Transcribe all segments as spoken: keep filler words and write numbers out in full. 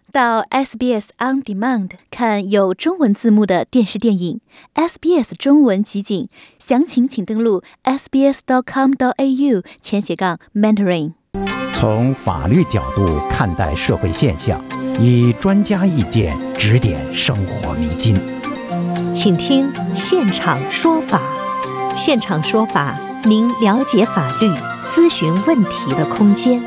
到 S B S On Demand 看有中文字幕的电视电影 S B S 中文集锦，详情请登录 s b s dot com dot a u 前斜杠 mentoring。 从法律角度看待社会现象，以专家意见指点生活迷津。 请听现场说法。现场说法，您了解法律、咨询问题的空间。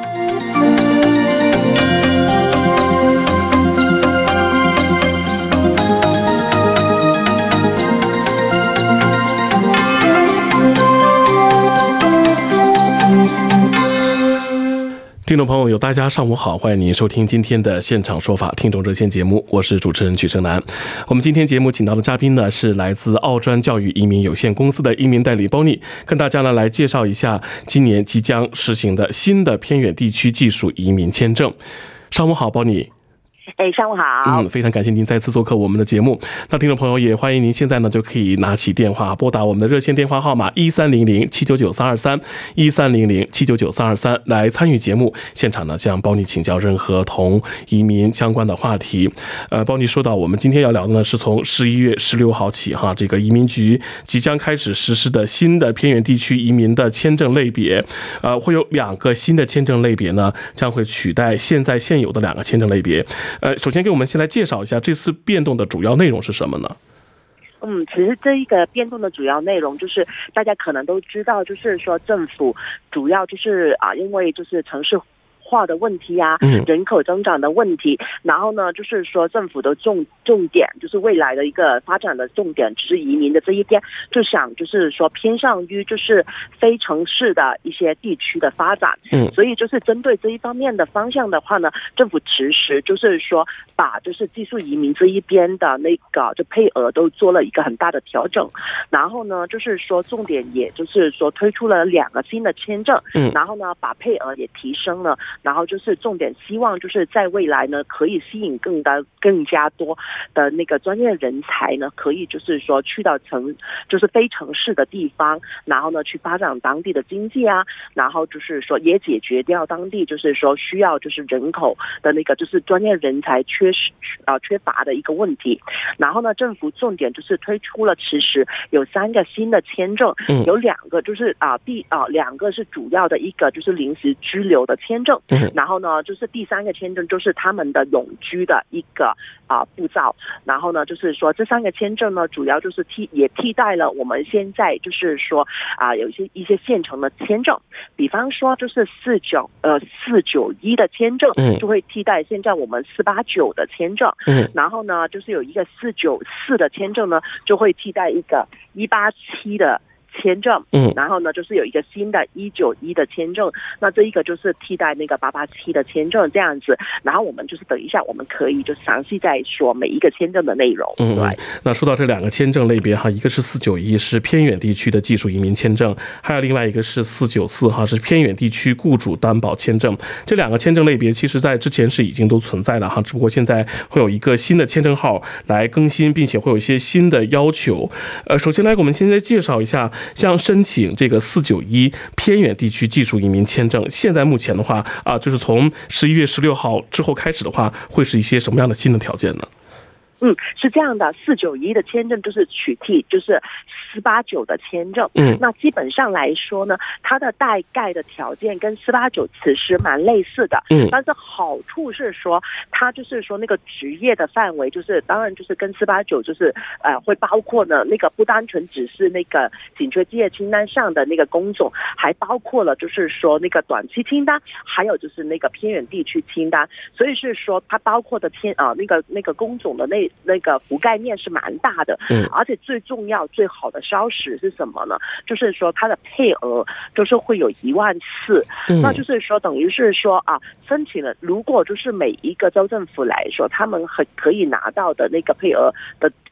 听众朋友，有大家上午好，欢迎您收听今天的现场说法听众热线节目，我是主持人曲胜男。我们今天节目请到的嘉宾呢是来自澳专教育移民有限公司的移民代理 Bonnie， 跟大家呢来介绍一下今年即将实行的新的偏远地区技术移民签证。上午好 Bonnie。 哎，上午好。 嗯，非常感谢您再次做客我们的节目。那听众朋友也欢迎您现在呢就可以拿起电话拨打我们的热线电话号码一三零零七九九三二三一三零零七九九三二三来参与节目。现场呢向包尼请教任何同移民相关的话题。呃，包尼说到我们今天要聊的呢是从十一月十六号起哈，这个移民局即将开始实施的新的偏远地区移民的签证类别。呃，会有两个新的签证类别呢将会取代现在现有的两个签证类别。呃，首先给我们先来介绍一下这次变动的主要内容是什么呢？ 嗯，其实这一个变动的主要内容就是大家可能都知道，就是说政府主要就是啊，因为就是城市化的问题啊，人口增长的问题，然后呢，就是说政府的重重点就是未来的一个发展的重点，就是移民的这一边，就想就是说偏向于就是非城市的一些地区的发展。嗯，所以就是针对这一方面的方向的话呢，政府其实就是说把就是技术移民这一边的那个就配额都做了一个很大的调整，然后呢，就是说重点也就是说推出了两个新的签证，嗯，然后呢把配额也提升了。然后就是重点希望就是在未来呢可以吸引更大更加多的那个专业人才呢，可以就是说去到城就是非城市的地方，然后呢去发展当地的经济啊，然后就是说也解决掉当地就是说需要就是人口的那个就是专业人才缺失啊、呃、缺乏的一个问题。然后呢政府重点就是推出了其实有三个新的签证，有两个就是啊、呃、第啊、呃、两个是主要的，一个就是临时居留的签证，然后呢就是第三个签证就是他们的永居的一个啊、呃、步骤。然后呢就是说这三个签证呢主要就是替也替代了我们现在就是说啊、呃、有一些一些现成的签证，比方说就是四九呃四九一的签证就会替代现在我们四八九的签证，嗯，然后呢就是有一个四九四的签证呢就会替代一个一八七的签证，嗯，然后呢就是有一个新的一九一的签证，那这一个就是替代那个八八七的签证这样子。然后我们就是等一下我们可以就详细再说每一个签证的内容。 嗯，对。那说到这两个签证类别哈，一个是四九一是偏远地区的技术移民签证，还有另外一个是四九四哈是偏远地区雇主担保签证。这两个签证类别其实在之前是已经都存在了哈，只不过现在会有一个新的签证号来更新，并且会有一些新的要求。呃，首先来我们现在介绍一下。像申请这个四九一偏远地区技术移民签证，现在目前的话啊，就是从十一月十六号之后开始的话，会是一些什么样的新的条件呢？ 嗯，是这样的，四九一的签证就是取替就是四八九的签证，嗯，那基本上来说呢，它的大概的条件跟四八九其实蛮类似的，嗯，但是好处是说，它就是说那个职业的范围，就是当然就是跟四八九就是呃会包括呢那个不单纯只是那个紧缺就业清单上的那个工种，还包括了就是说那个短期清单，还有就是那个偏远地区清单，所以是说它包括的天啊、呃、那个那个工种的那那个覆盖面是蛮大的，嗯，而且最重要最好的消息是什么呢？就是说它的配额就是会有一万次，嗯，那就是说等于是说啊，申请了，如果就是每一个州政府来说，他们很可以拿到的那个配额的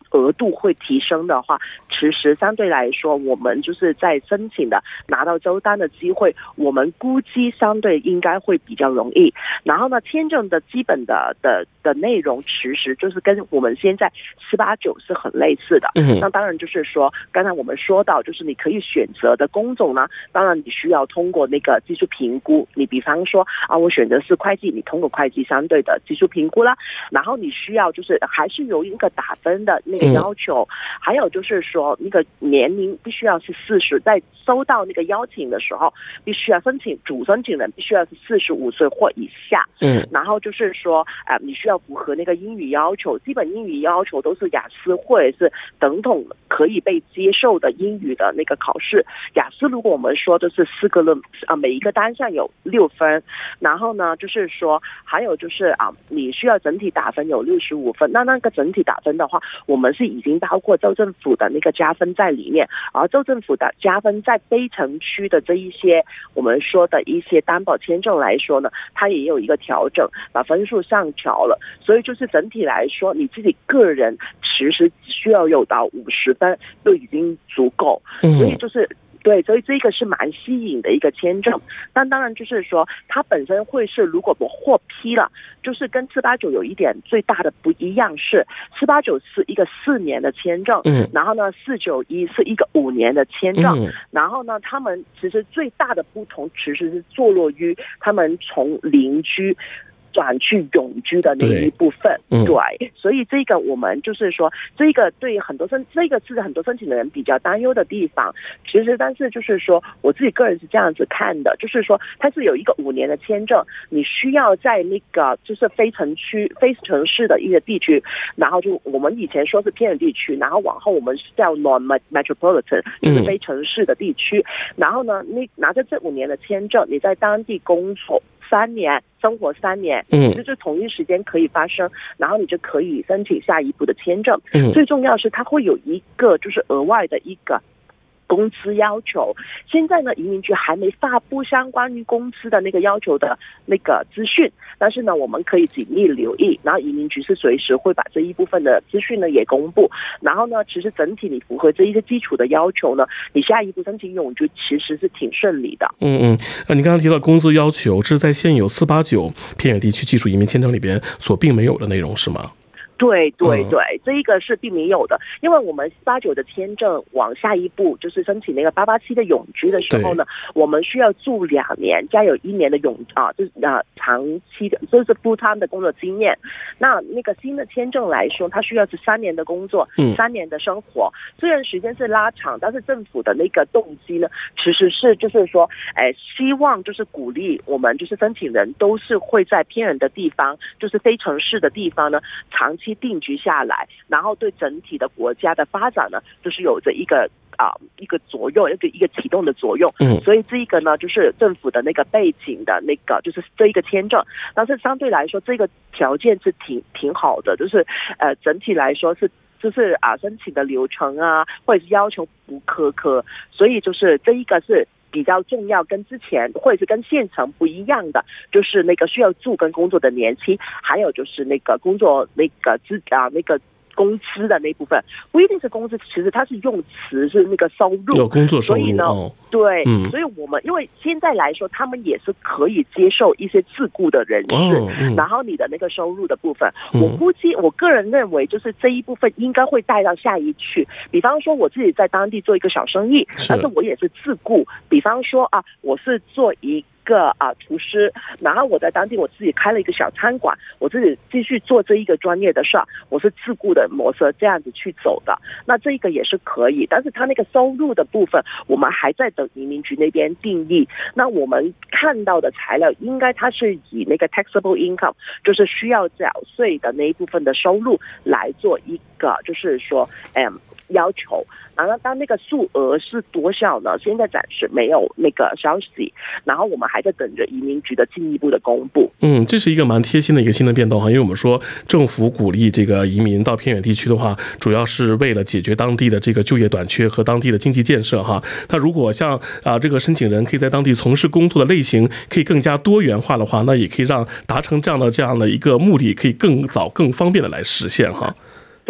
额度会提升的话，其实相对来说，我们就是在申请的拿到州单的机会，我们估计相对应该会比较容易。然后呢，签证的基本的的的内容，其实就是跟我们现在四八九是很类似的。嗯，那当然就是说，刚才我们说到，就是你可以选择的工种呢，当然你需要通过那个技术评估。你比方说啊，我选择是会计，你通过会计相对的技术评估啦。然后你需要就是还是有一个打分的那个要求，嗯、还有就是说那个年龄必须要是四十，在收到那个邀请的时候，必须要申请主申请人必须要是四十五岁或以下。嗯，然后就是说，呃，你需要符合那个英语要求，基本英语要求都是雅思或者是等等可以被接受的英语的那个考试。雅思如果我们说的是四个论啊，每一个单项有六分，然后呢，就是说还有就是啊，你需要整体打分有六十五分。那那个整体打分的话，我们是已经包括州政府的那个加分在里面，而州政府的加分在非城区的这一些我们说的一些担保签证来说呢，它也有一个调整，把分数上调了。所以就是整体来说，你自己个人其实需要有到五十分就已经足够。所以就是对，所以这个是蛮吸引的一个签证。但当然就是说，它本身会是如果我获批了，就是跟四八九有一点最大的不一样是，四八九是一个四年的签证，嗯，然后呢，四九一是一个五年的签证，嗯，然后呢，他们其实最大的不同其实是坐落于他们从邻居转去永居的那一部分。 对, 对，所以这个我们就是说，这个对很多申这个是很多申请的人比较担忧的地方。其实但是就是说，我自己个人是这样子看的，就是说它是有一个五年的签证，你需要在那个就是非城区非城市的一个地区，然后就我们以前说是偏远地区，然后往后我们是叫 non-metropolitan 就是非城市的地区，然后呢你拿着这五年的签证，你在当地工作三年，生活三年，嗯，就是同一时间可以发生，然后你就可以申请下一步的签证。嗯，最重要是它会有一个就是额外的一个工资要求。现在呢，移民局还没发布相关于工资的那个要求的那个资讯，但是呢，我们可以紧密留意。然后移民局是随时会把这一部分的资讯呢也公布。然后呢，其实整体你符合这一些基础的要求呢，你下一步申请永居其实是挺顺利的。嗯嗯，呃，你刚刚提到工资要求，这是在现有四八九偏远地区技术移民签证里边所并没有的内容是吗？ 对对对，这一个是并没有的，因为我们四八九的签证往下一步就是申请那个八八七的永居的时候呢，我们需要住两年，加有一年的永啊，就是啊长期的，就是 full time 的工作经验。那那个新的签证来说，它需要是三年的工作，嗯，三年的生活。虽然时间是拉长，但是政府的那个动机呢，其实是就是说，哎，希望就是鼓励我们就是申请人都是会在偏远的地方，就是非城市的地方呢，长期定居下来，然后对整体的国家的发展呢，就是有着一个啊、呃、一个作用，一个一个启动的作用。嗯，所以这一个呢，就是政府的那个背景的那个，就是这一个签证，但是相对来说，这个条件是挺挺好的，就是呃整体来说是。就是啊，申请的流程啊，或者是要求不苛刻，所以就是这一个是比较重要，跟之前或者是跟现成不一样的，就是那个需要住跟工作的年期，还有就是那个工作那个资啊那个。工资的那部分不一定是工资，其实它是用词是那个收入， 有工作收入。 所以呢，哦、对、嗯，所以我们因为现在来说，他们也是可以接受一些自雇的人士，哦嗯、然后你的那个收入的部分，嗯、我估计我个人认为，就是这一部分应该会带到下一去。比方说，我自己在当地做一个小生意，但是我也是自雇。比方说啊，我是做一。一个啊厨师，然后我在当地我自己开了一个小餐馆，我自己继续做这一个专业的事儿，我是自雇的模式这样子去走的，那这个也是可以，但是他那个收入的部分，我们还在等移民局那边定义。那我们看到的材料，应该它是以那个 taxable income， 就是需要缴税的那一部分的收入来做一个，就是说，嗯。要求，然后当那个数额是多少呢？现在暂时没有那个消息，然后我们还在等着移民局的进一步的公布。 嗯，这是一个蛮贴心的一个新的变动哈，因为我们说政府鼓励这个移民到偏远地区的话，主要是为了解决当地的这个就业短缺和当地的经济建设哈。那如果像啊这个申请人可以在当地从事工作的类型可以更加多元化的话，那也可以让达成这样的这样的一个目的可以更早更方便的来实现哈。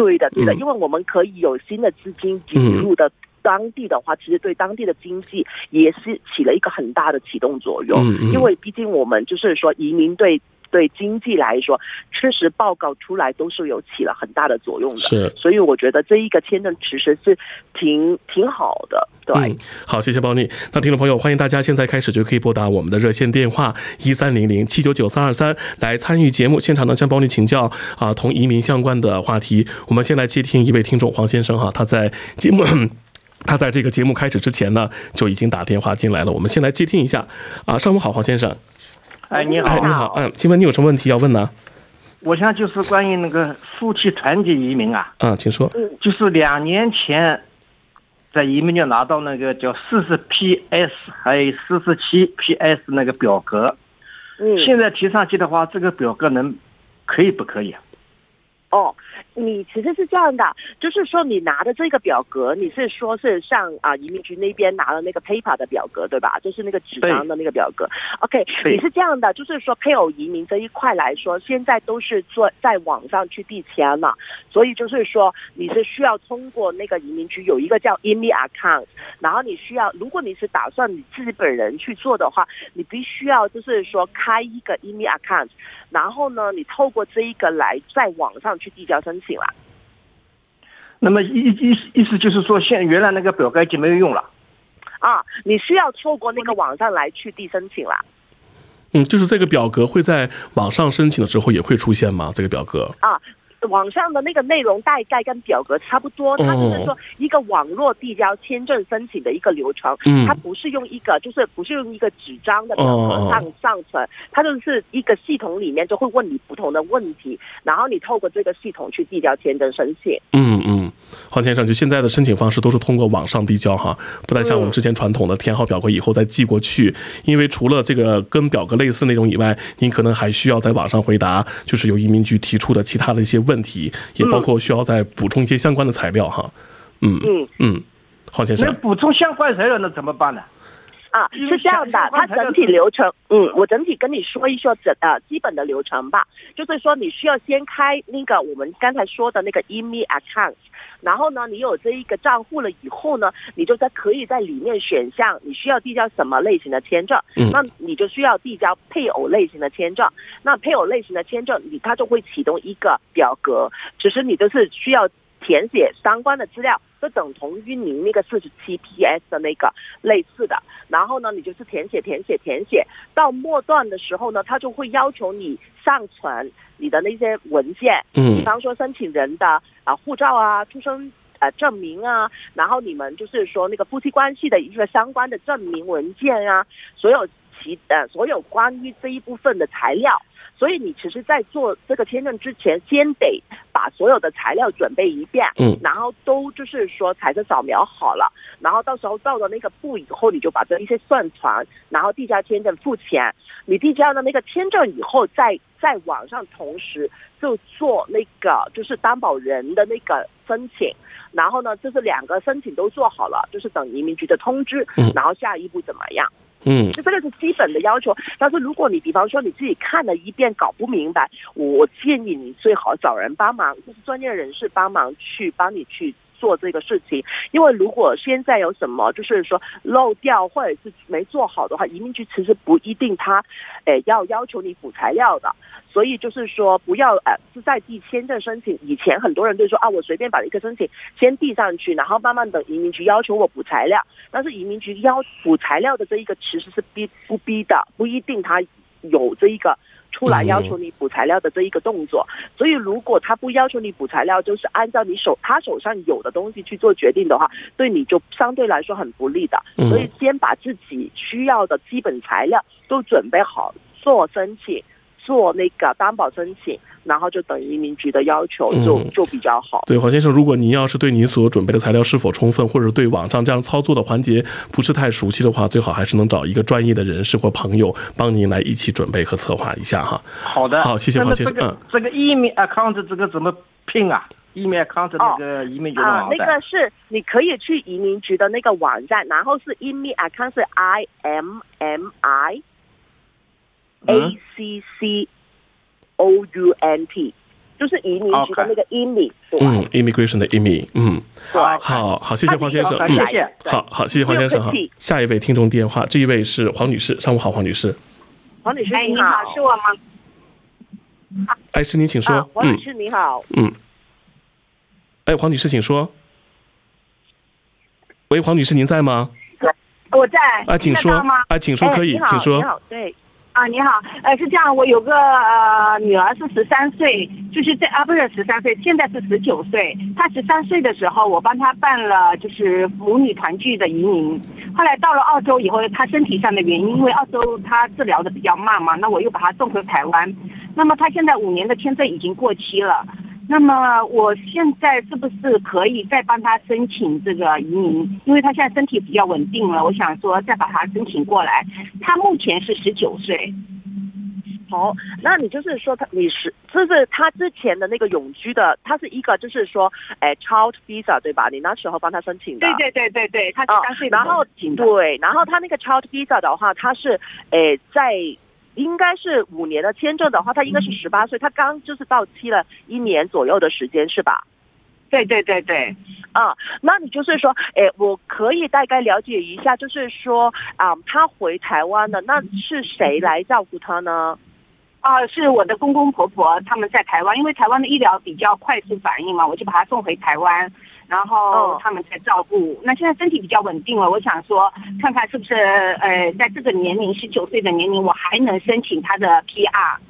对的，对的，嗯、因为我们可以有新的资金引入的。当地的话，其实对当地的经济也是起了一个很大的启动作用，嗯嗯因为毕竟我们就是说移民对对经济来说，确实报告出来都是有起了很大的作用的， 是， 所以我觉得这一个签证其实是挺挺好的。对、嗯， 好，谢谢包丽。那听众朋友，欢迎大家现在开始就可以拨打我们的热线电话一三零零七九九三二三来参与节目，现场呢向包丽请教啊同移民相关的话题。我们先来接听一位听众黄先生哈，他在节目。他在这个节目开始之前呢，就已经打电话进来了。我们先来接听一下啊，上午好，黄先生。 哎，你好， 哎，你好，嗯，请问你有什么问题要问呢？ 我想就是关于那个夫妻团结移民啊。 啊，请说。 就是两年前在移民局拿到那个叫四十 P S 还有四十七 P S 那个表格，嗯，现在提上去的话，这个表格能可以不可以啊？ 哦，你其实是这样的，就是说你拿的这个表格，你是说是像啊移民局那边拿的那个 paper 的表格对吧？就是那个纸张的那个表格。OK， 你是这样的，就是说配偶移民这一块来说，现在都是做在网上去递签了，所以就是说你是需要通过那个移民局有一个叫 E M I account， 然后你需要，如果你是打算你自己本人去做的话，你必须要就是说开一个 E M I account， 然后呢，你透过这一个来在网上去递交申请了。 那么意意意思就是说，现原来那个表格已经没有用了啊，你需要透过那个网上来去递申请了。 嗯，就是这个表格会在网上申请的时候也会出现吗？这个表格啊。网上的那个内容大概跟表格差不多，它就是说一个网络递交签证申请的一个流程，嗯、它不是用一个就是不是用一个纸张的表格上、哦、上传，它就是一个系统里面就会问你不同的问题，然后你透过这个系统去递交签证申请。 嗯嗯，黄先生，就现在的申请方式都是通过网上递交哈，不太像我们之前传统的填好表格以后再寄过去，嗯、因为除了这个跟表格类似内容以外，您可能还需要在网上回答，就是由移民局提出的其他的一些问题。问题也包括需要再补充一些相关的材料哈，嗯嗯嗯，黄先生， 那补充相关材料那怎么办呢？ 啊，是这样的，它整体流程，嗯，我整体跟你说一说整呃基本的流程吧。就是说，你需要先开那个我们刚才说的那个 E M I account， 然后呢，你有这一个账户了以后呢，你就在可以在里面选项你需要递交什么类型的签证，嗯，那你就需要递交配偶类型的签证。那配偶类型的签证，你它就会启动一个表格，其实你就是需要填写相关的资料，就等同于你那个四十七 P S 的那个类似的。然后呢，你就是填写填写填写，到末段的时候呢，他就会要求你上传你的那些文件，嗯，比方说申请人的啊护照啊、出生呃证明啊，然后你们就是说那个夫妻关系的一个相关的证明文件啊，所有其呃所有关于这一部分的材料。所以你其实在做这个签证之前，先得把所有的材料准备一遍，嗯，然后都就是说彩色扫描好了，然后到时候到了那个步以后，你就把这一些上传，然后递交签证付钱。你递交了那个签证以后，在在网上同时就做那个就是担保人的那个申请，然后呢，就是两个申请都做好了，就是等移民局的通知，然后下一步怎么样？嗯，这个是基本的要求。但是如果你比方说你自己看了一遍搞不明白，我建议你最好找人帮忙，就是专业人士帮忙去帮你去做这个事情。因为如果现在有什么就是说漏掉或者是没做好的话，移民局其实不一定他诶要要求你补材料的。所以就是说不要呃是在递签证申请以前，很多人就说啊，我随便把一个申请先递上去，然后慢慢等移民局要求我补材料。但是移民局要补材料的这一个其实是逼不逼的，不一定他有这一个出来要求你补材料的这一个动作。所以如果他不要求你补材料，就是按照你手他手上有的东西去做决定的话，对你就相对来说很不利的。所以先把自己需要的基本材料都准备好，做申请做那个担保申请，然后就等移民局的要求就、嗯、就比较好。 对，黄先生，如果您要是对您所准备的材料是否充分，或者对网上这样操作的环节不是太熟悉的话，最好还是能找一个专业的人士或朋友帮您来一起准备和策划一下哈。 好的， 好，谢谢黄先生。 这个、嗯、这个 E M I account 这个怎么拼啊 ？E M I account 那个移民局的网站、哦呃， 那个是你可以去移民局的那个网站，然后是 E M I account 是 I M M I。A C C O U N T 就是移民局的那个移民， 嗯 ，immigration 的移民，嗯， 对， 好好，谢谢黄先生， 嗯，谢谢， 好好，谢谢黄先生哈。下一位听众电话，这一位是黄女士，上午好，黄女士。 黄女士你好， 好， 是我吗？ 哎，是您请说。 黄女士你好。 嗯。哎，黄女士请说。喂，黄女士您在吗？ 我在。 啊，请说。啊，请说可以，请说。 你好，对。 啊，你好，呃，是这样，我有个呃女儿是十三岁，就是在啊不是十三岁，现在是十九岁。她十三岁的时候，我帮她办了就是母女团聚的移民。后来到了澳洲以后，她身体上的原因，因为澳洲她治疗的比较慢嘛，那我又把她送回台湾。那么她现在五年的签证已经过期了。那么我现在是不是可以再帮他申请这个移民？因为他现在身体比较稳定了，我想说再把他申请过来。他目前是十九岁。 好，那你就是说他你是就是他之前的那个永居的，他是一个就是说，哎 ，child visa 对吧？你那时候帮他申请的。 对对对对对，他十三岁的时候申请的。 对，然后他那个 child visa 的话，他是哎在。应该是五年的签证的话，他应该是十八岁，他刚就是到期了一年左右的时间，是吧？ 对对对对， 啊，那你就是说，哎，我可以大概了解一下，就是说啊，他回台湾的，那是谁来照顾他呢？ 啊，是我的公公婆婆他们在台湾，因为台湾的医疗比较快速反应嘛，我就把他送回台湾。然后他们在照顾，那现在身体比较稳定了，我想说看看是不是呃，在这个年龄十九岁的年龄，我还能申请他的 P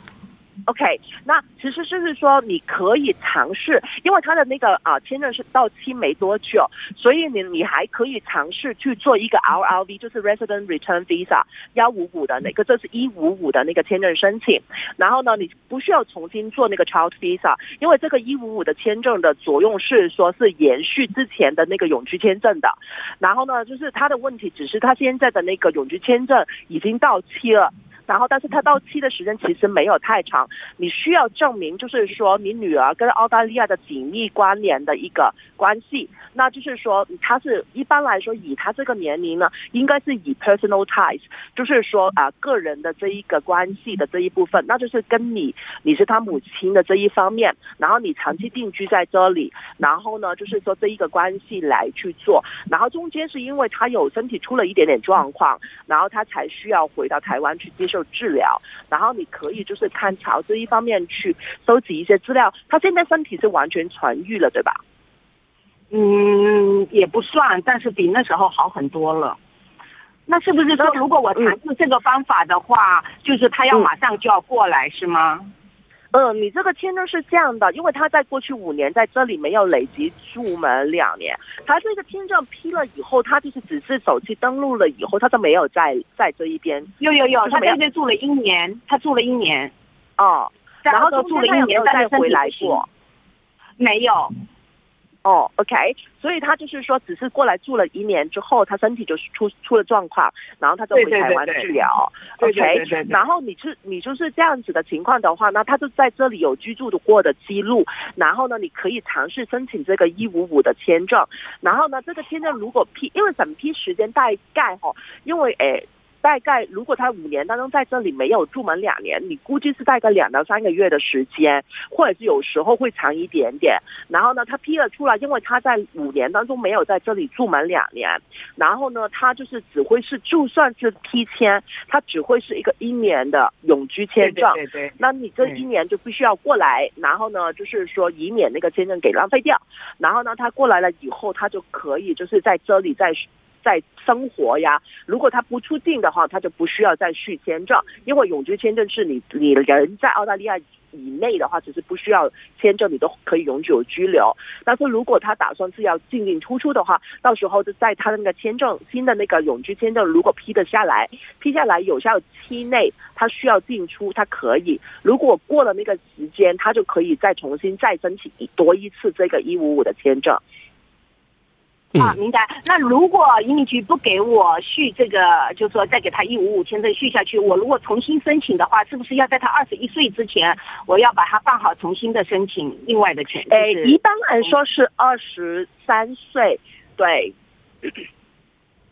R。OK， 那其实就是说你可以尝试，因为他的那个啊签证是到期没多久，所以你你还可以尝试去做一个 R R V， 就是 Resident Return Visa 一五五的那个，这是一五五的那个签证申请。然后呢，你不需要重新做那个 Child Visa， 因为这个一五五的签证的作用是说是延续之前的那个永居签证的。然后呢，就是他的问题只是他现在的那个永居签证已经到期了。然后，但是它到期的时间其实没有太长，你需要证明就是说你女儿跟澳大利亚的紧密关联的一个关系，那就是说他是一般来说以他这个年龄呢，应该是以 personal ties， 就是说啊、呃、个人的这一个关系的这一部分，那就是跟你你是他母亲的这一方面，然后你长期定居在这里，然后呢就是说这一个关系来去做，然后中间是因为他有身体出了一点点状况，然后他才需要回到台湾去接受治疗，然后你可以就是看朝这一方面去收集一些资料。他现在身体是完全痊愈了，对吧？嗯，也不算，但是比那时候好很多了。那是不是说，如果我尝试这个方法的话，嗯、就是他要马上就要过来，是吗？ 嗯，你这个签证是这样的，因为他在过去五年在这里没有累积住满两年，他这个签证批了以后，他就是只是手机登录了以后，他就没有在在这一边。 有有有，他在这边住了一年，他住了一年。 哦，然后住了一年， 再回来过？ 没有。 哦 ，OK， 所以他就是说，只是过来住了一年之后，他身体就是出出了状况，然后他就回台湾治疗。 对对对对 OK， 然后你是你就是这样子的情况的话，那他就在这里有居住的过的记录，然后呢，你可以尝试申请这个一五五的签证，然后呢，这个签证如果批，因为审批时间大概哈，因为诶。大概如果他五年当中在这里没有住满两年，你估计是大概两到三个月的时间，或者是有时候会长一点点。然后呢，他批了出来，因为他在五年当中没有在这里住满两年，然后呢，他就是只会是就算是批签，他只会是一个一年的永居签证。 对对对对， 那你这一年就必须要过来，然后呢，就是说以免那个签证给浪费掉。然后呢，他过来了以后，他就可以就是在这里再。在生活呀，如果他不出境的话，他就不需要再续签证，因为永居签证是你你人在澳大利亚以内的话，只是不需要签证，你都可以永久居留。但是如果他打算是要进进出出的话，到时候就在他的那个签证新的那个永居签证，如果批得下来，批下来有效期内，他需要进出，他可以。如果过了那个时间，他就可以再重新再申请多一次这个一五五的签证。 啊，明白。那如果移民局不给我续这个，就是说再给他一五五签证续下去，我如果重新申请的话，是不是要在他二十一岁之前，我要把它办好，重新的申请另外的权？ 哎，一般来说是二十三岁，对。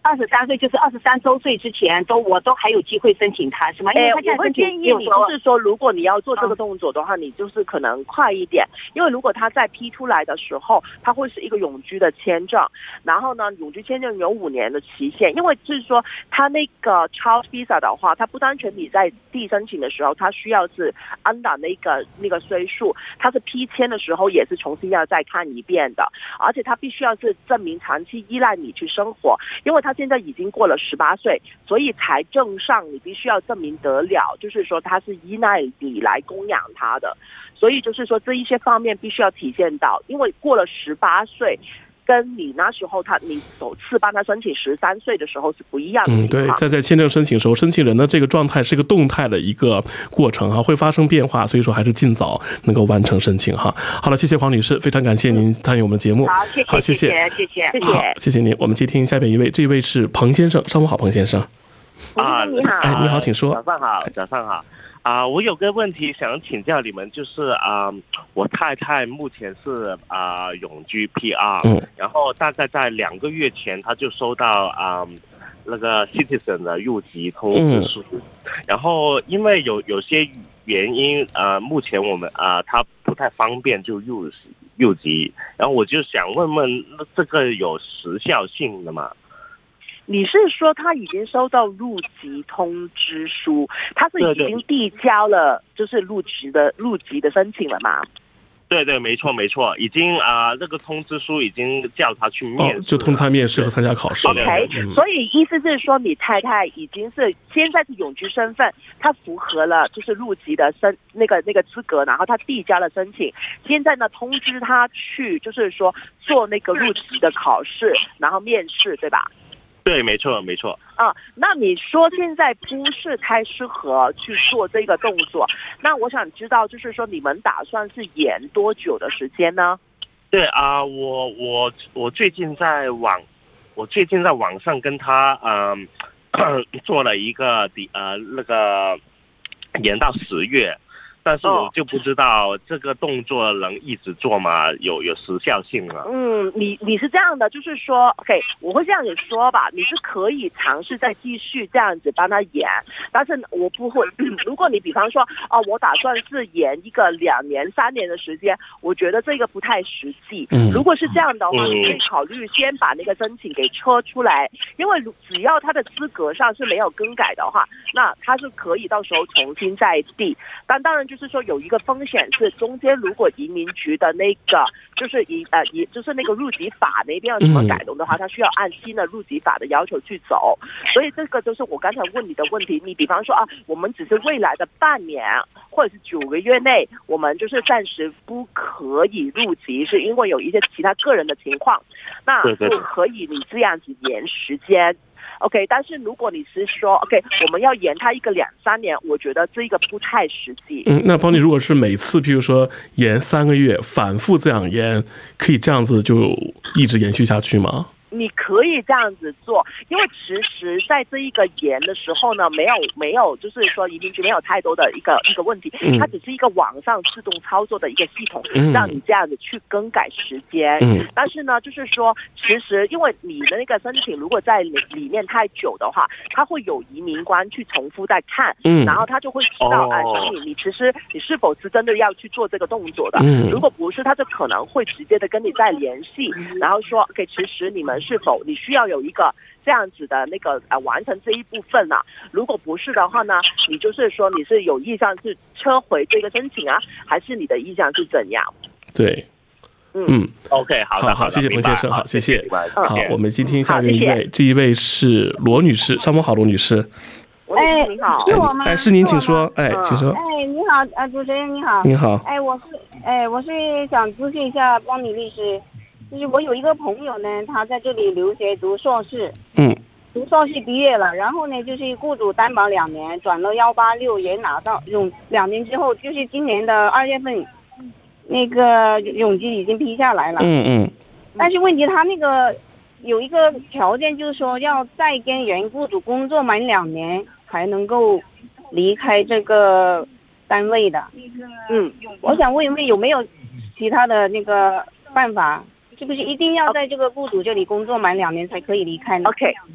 二十三岁，就是二十三周岁之前，都我都还有机会申请他，是吗？因为他现在申请， 我会建议你就是说，如果你要做这个动作的话，你就是可能快一点，因为如果他在批出来的时候，他会是一个永居的签证，然后呢，永居签证有五年的期限，因为就是说，他那个 Child Visa 的话，它不单纯你在递申请的时候，它需要是 under 那个那个岁数，它是批签的时候也是重新要再看一遍的，而且它必须要是证明长期依赖你去生活，因为他现在已经过了十八岁，所以财政上你必须要证明得了，就是说他是依赖你来供养他的，所以就是说这一些方面必须要体现到，因为过了十八岁。跟你那时候他你首次帮他申请十三岁的时候是不一样的。 嗯，对，在在签证申请时候，申请人的这个状态是一个动态的一个过程哈，会发生变化，所以说还是尽早能够完成申请哈。好了，谢谢黄女士，非常感谢您参与我们的节目。 好，谢谢， 好，谢谢， 谢谢，谢谢， 好，谢谢您。我们接听下边一位，这一位是彭先生，上午好，彭先生。 啊，你好， 哎，你好，请说。 早上好，早上好。啊、呃，我有个问题想请教你们，就是啊、呃，我太太目前是啊、呃、永居 P R， 嗯，然后大概在两个月前，她就收到啊、呃、那个 citizen 的入籍通知书，嗯、然后因为有有些原因，呃，目前我们啊、呃、她不太方便就入入籍，然后我就想问问，这个有时效性的吗？ 你是说他已经收到入籍通知书，他是已经递交了就是入籍的入籍的申请了吗？ 对对，没错没错，已经啊、呃，这个通知书已经叫他去面试、哦， 就通知他面试和参加考试。 OK，、嗯、所以意思是说，你太太已经是现在是永居身份，她符合了就是入籍的申那个那个资格，然后她递交了申请，现在呢通知她去就是说做那个入籍的考试，然后面试，对吧？ 对，没错，没错。 啊，那你说现在不是太适合去做这个动作，那我想知道，就是说你们打算是延多久的时间呢？ 对啊、呃，我我我最近在网，我最近在网上跟他嗯、呃、做了一个呃那个延到十月。但是我就不知道这个动作能一直做吗？有有时效性吗？ 嗯，你你是这样的，就是说 ，OK， 我会这样子说吧，你是可以尝试再继续这样子帮他演，但是我不会。如果你比方说，哦，我打算是演一个两年、三年的时间，我觉得这个不太实际。嗯，如果是这样的话，你可以考虑先把那个申请给撤出来，因为只要他的资格上是没有更改的话，那他是可以到时候重新再递。但当然就是说有一个风险是，中间如果移民局的那个就是移呃移就是那个入籍法那边有什么改动的话，他需要按新的入籍法的要求去走。所以这个就是我刚才问你的问题。你比方说啊，我们只是未来的半年或者是九个月内，我们就是暂时不可以入籍，是因为有一些其他个人的情况，那就可以你这样子延时间。OK， 但是如果你是说 OK， 我们要延它一个两三年，我觉得这个不太实际。 嗯，那邦尼如果是每次，譬如说延三个月，反复这样延，可以这样子就一直延续下去吗？ 你可以这样子做，因为其实在这一个延的时候呢，没有没有，就是说移民局没有太多的一个一个问题，它只是一个网上自动操作的一个系统，让你这样子去更改时间。嗯，但是呢，就是说，其实因为你的那个申请如果在里里面太久的话，它会有移民官去重复再看，嗯，然后他就会知道，哎，小米，你其实你是否是真的要去做这个动作的？嗯，如果不是，他就可能会直接的跟你再联系，然后说 ，OK， 其实你们是否你需要有一个这样子的那个呃完成这一部分呢、啊？如果不是的话呢，你就是说你是有意向是撤回这个申请啊，还是你的意向是怎样？ 对， 嗯嗯 ，OK， 好的， 好，谢谢彭先生，好，谢谢。 好， 我们接听下面一位，这一位是罗女士，上午好，罗女士。 哎， 你好， 是我吗？ 哎，是您，请说。哎，请说。 哎，你好，啊，主持人你好。 你好。 哎，我是，哎，我是想咨询一下邦尼律师。就是我有一个朋友呢，他在这里留学读硕士， 嗯， 读硕士毕业了，然后呢，就是雇主担保两年，转了幺八六也拿到永，两年之后，就是今年的二月份，那个永居已经批下来了， 嗯嗯， 但是问题他那个有一个条件，就是说要再跟原雇主工作满两年才能够离开这个单位的，嗯，我想问一问有没有其他的那个办法？是不是一定要在这个雇主这里工作满两年才可以离开呢 ？OK，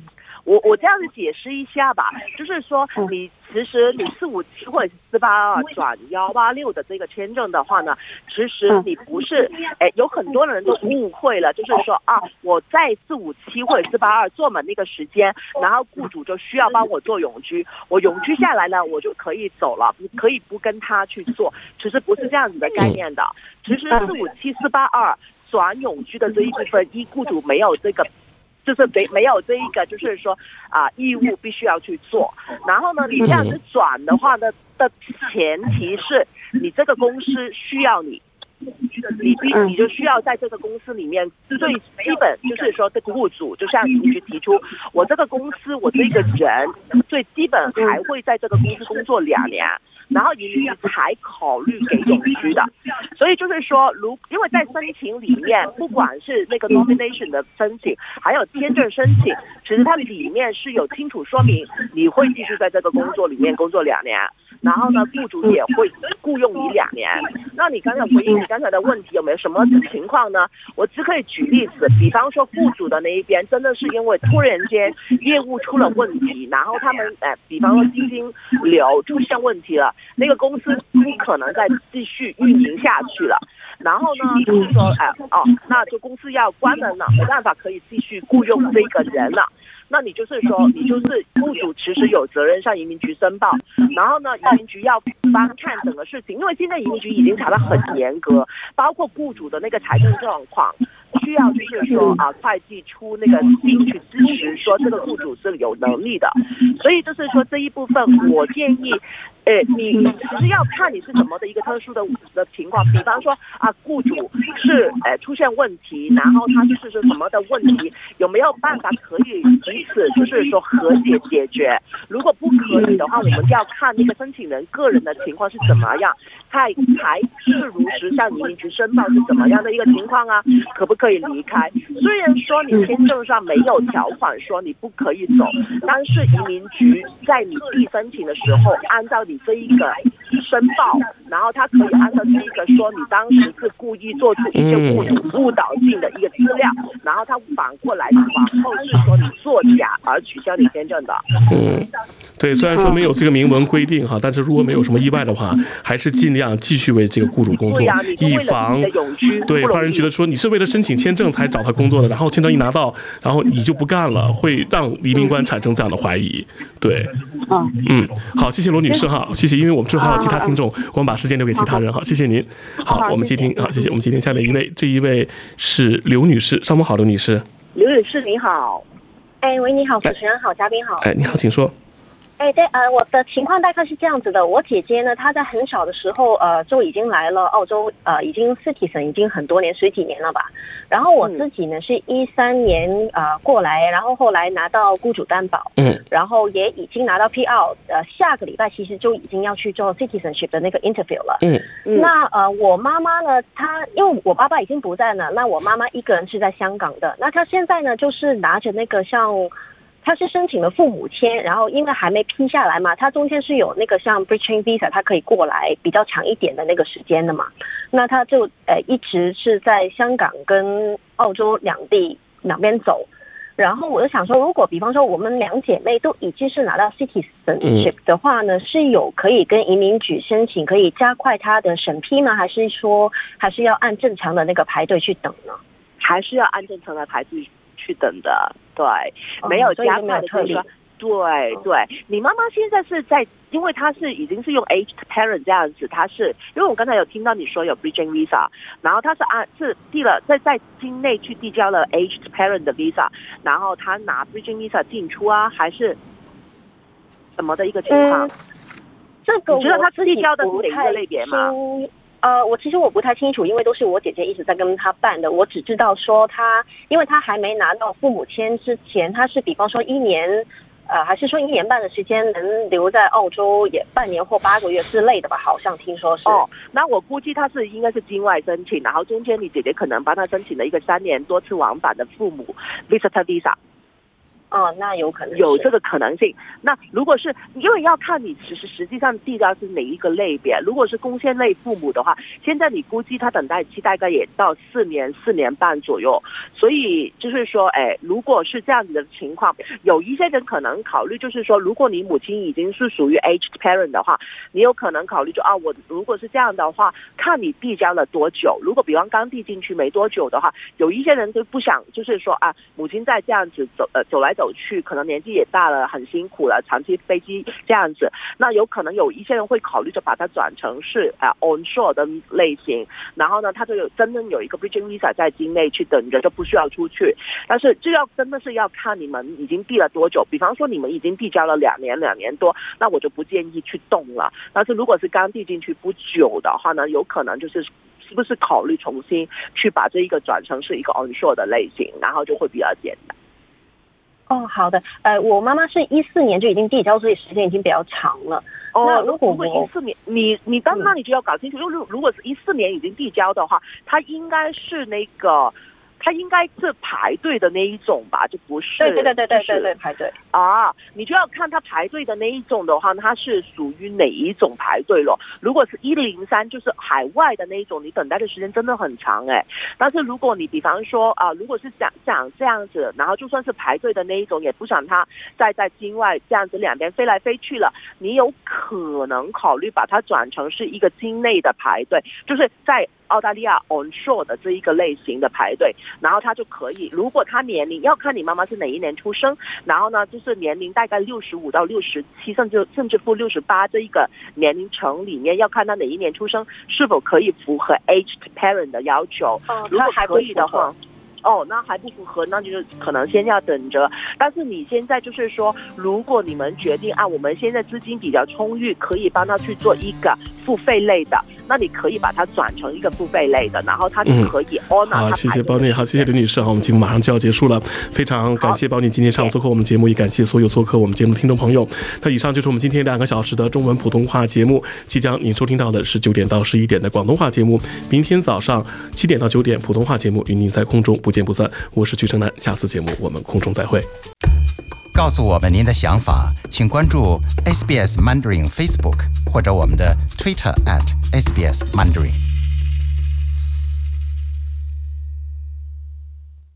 我我这样子解释一下吧，就是说你其实你四五七或者四八二转幺八六的这个签证的话呢，其实你不是，哎，有很多人都误会了，就是说啊，我在四五七或者四八二做满那个时间，然后雇主就需要帮我做永居，我永居下来呢，我就可以走了，可以不跟他去做，其实不是这样子的概念的。其实四五七四八二转永居的这一部分，依雇主没有这个。就是没没有这一个，就是说啊、呃，义务必须要去做。然后呢，你这样子转的话呢，的前提是你这个公司需要你，你必你就需要在这个公司里面最基本就是说，这个雇主就像你去提出，我这个公司我这个人最基本还会在这个公司工作两年。然后移民局才考虑给永居的，所以就是说，如因为在申请里面，不管是那个 nomination 的申请，还有签证申请，其实它里面是有清楚说明你会继续在这个工作里面工作两年，然后呢，雇主也会雇佣你两年。那你刚才回应你刚才的问题，有没有什么情况呢？我只可以举例子，比方说雇主的那一边真的是因为突然间业务出了问题，然后他们呃，比方说资金流出现问题了。那个公司不可能再继续运营下去了，然后呢，就是说，哎、呃，哦，那就公司要关门了，没办法可以继续雇佣这个人了。那你就是说，你就是雇主其实有责任向移民局申报，然后呢，移民局要帮看整个事情，因为现在移民局已经查得很严格，包括雇主的那个财政状况。需要就是说啊，会计出那个信去支持说这个雇主是有能力的，所以就是说这一部分我建议，呃，你其实要看你是什么的一个特殊的的情况，比方说啊，雇主是呃出现问题，然后他就是说什么的问题，有没有办法可以彼此就是说和解解决？如果不可以的话，我们就要看那个申请人个人的情况是怎么样，才才是如实向移民局申报是怎么样的一个情况啊，可不可以？可以离开，虽然说你签证上没有条款说你不可以走，但是移民局在你递申请的时候，按照你这一个申报，然后他可以按照这一个说你当时是故意做出一些误误导性的一个资料，然后他反过来往后是说你作假而取消你签证的。 嗯，对，虽然说没有这个明文规定哈，但是如果没有什么意外的话，还是尽量继续为这个雇主工作，以防对让人觉得说你是为了申请签证才找他工作的，然后签证一拿到，然后你就不干了，会让移民官产生这样的怀疑。对，嗯，好，谢谢罗女士哈，谢谢，因为我们之后还有其他听众，我们把时间留给其他人哈，谢谢您。好，我们接听，好，谢谢，我们接听下面一位，这一位是刘女士，上午好，刘女士。 刘女士你好。 哎，喂，你好，主持人好，嘉宾好。 哎，你好，请说。 哎，对，呃，我的情况大概是这样子的。我姐姐呢，她在很小的时候，呃，就已经来了澳洲，呃，已经 citizen 已经很多年，十几年了吧。然后我自己呢，是一三年呃过来，然后后来拿到雇主担保，嗯，然后也已经拿到 P R， 呃，下个礼拜其实就已经要去做 citizenship 的那个 interview 了，嗯，嗯那呃，我妈妈呢，她因为我爸爸已经不在了，那我妈妈一个人是在香港的，那她现在呢，就是拿着那个像。他是申请了父母签，然后因为还没批下来嘛，他中间是有那个像 bridging visa， 他可以过来比较长一点的那个时间的嘛。那他就呃一直是在香港跟澳洲两地两边走。然后我就想说，如果比方说我们两姐妹都已经是拿到 citizenship 的话呢，是有可以跟移民局申请，可以加快他的审批吗？还是说还是要按正常的那个排队去等呢？ 还是要按正常的排队去等的。对，没有加快的就是说，对对，你妈妈现在是在，因为她是已经是用 aged parent 这样子，她是因为我刚才有听到你说有 bridging visa， 然后她是按是递了在在境内去递交了 aged parent 的 visa， 然后她拿 bridging visa 进出啊，还是什么的一个情况？嗯、 这个你觉得她递交的是哪一个类别吗？ 呃，我其实我不太清楚，因为都是我姐姐一直在跟她办的。我只知道说她，因为她还没拿到父母签之前，她是比方说一年，呃，还是说一年半的时间能留在澳洲，也半年或八个月之类的吧，好像听说是。 哦，那我估计她是应该是境外申请，然后中间你姐姐可能帮她申请了一个三年多次往返的父母 visitor visa。 哦，那有可能有这个可能性。那如果是因为要看你其实实际上递交是哪一个类别，如果是贡献类父母的话，现在你估计他等待期大概也到四年四年半左右，所以就是说，哎，如果是这样子的情况，有一些人可能考虑，就是说，如果你母亲已经是属于 aged parent 的话，你有可能考虑就啊，我如果是这样的话，看你递交了多久。如果比方刚递进去没多久的话，有一些人就不想，就是说啊，母亲再这样子走呃走来走去，可能年纪也大了，很辛苦了，长期飞机这样子，那有可能有一些人会考虑着把它转成是啊 onshore 的类型，然后呢，他就有真正有一个 bridging visa 在境内去等着，就不需要出去。但是这要真的是要看你们已经递了多久，比方说你们已经递交了两年两年多，那我就不建议去动了。但是如果是刚递进去不久的话呢，有可能就是是不是考虑重新去把这一个转成是一个 onshore 的类型，然后就会比较简单。 哦，好的，呃，我妈妈是一四年就已经递交，所以时间已经比较长了。 哦， 那如果如果一四年，你你当那你就要搞清楚，如、嗯、如果是一四年已经递交的话，它应该是那个。它应该是排队的那一种吧，就不是。 对对对对对对对，排队啊，你就要看它排队的那一种的话，它是属于哪一种排队了。如果是一零三，就是海外的那一种，你等待的时间真的很长哎。但是如果你比方说啊，如果是想想这样子，然后就算是排队的那一种，也不想它再在境外这样子两边飞来飞去了，你有可能考虑把它转成是一个境内的排队，就是在澳大利亚 onshore 的这一个类型的排队，然后他就可以，如果他年龄要看你妈妈是哪一年出生，然后呢就是年龄大概六十五到六十七，甚至甚至负六十八这一个年龄层里面，要看他哪一年出生是否可以符合 aged parent 的要求。 哦， 如果可以的话。哦，那还不符合，那就是可能先要等着。但是你现在就是说，如果你们决定啊，我们现在资金比较充裕，可以帮他去做一个付费类的，那你可以把它转成一个付费类的，然后他就可以 honor、嗯。 好，谢谢包妮，好，谢谢刘女士，好，我们节目马上就要结束了，非常感谢包妮今天上午做客我们节目，也感谢所有做客我们节目的听众朋友。那以上就是我们今天两个小时的中文普通话节目，即将您收听到的是九点到十一点的广东话节目，明天早上七点到九点普通话节目与您在空中不见不散。我是曲成南，下次节目我们空中再会。 告诉我们您的想法，请关注 S B S Mandarin Facebook 或者我们的 Twitter at S B S Mandarin。